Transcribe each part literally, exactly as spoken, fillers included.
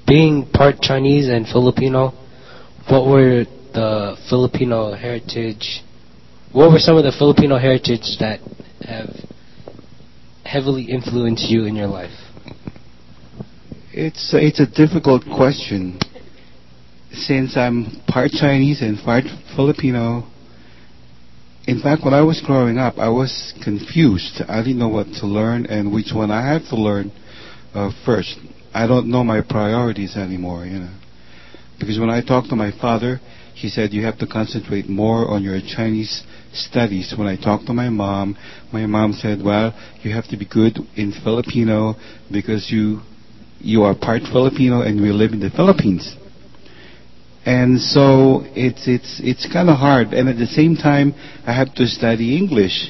being part Chinese and Filipino, what were the Filipino heritage? What were some of the Filipino heritage that have heavily influenced you in your life? It's it's a difficult question. Since I'm part Chinese and part Filipino, in fact, when I was growing up, I was confused. I didn't know what to learn and which one I had to learn uh, first. I don't know my priorities anymore, you know. Because when I talked to my father, he said you have to concentrate more on your Chinese studies. When I talked to my mom, my mom said, well, you have to be good in Filipino because you you are part Filipino and we live in the Philippines. And so it's it's it's kind of hard. And at the same time, I have to study English.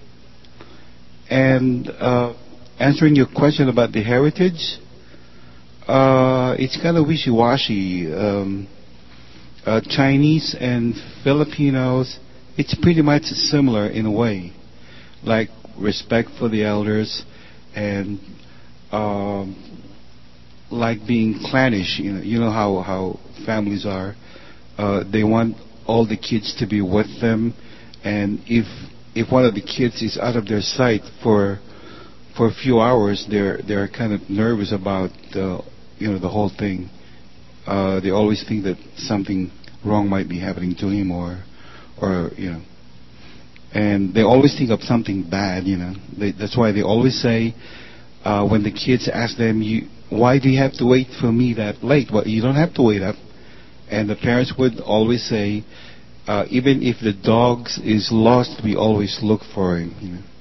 And uh, answering your question about the heritage, uh, it's kind of wishy-washy. Um, uh, Chinese and Filipinos, it's pretty much similar in a way, like respect for the elders and um, like being clannish. You know, you know how how families are. Uh, they want all the kids to be with them, and if if one of the kids is out of their sight for for a few hours, they're they're kind of nervous about the you know the whole thing. Uh, they always think that something wrong might be happening to him, or or you know, and they always think of something bad. You know, they, that's why they always say uh, when the kids ask them, "You why do you have to wait for me that late?" Well, you don't have to wait up. And the parents would always say, uh, even if the dog is lost, we always look for him. You know.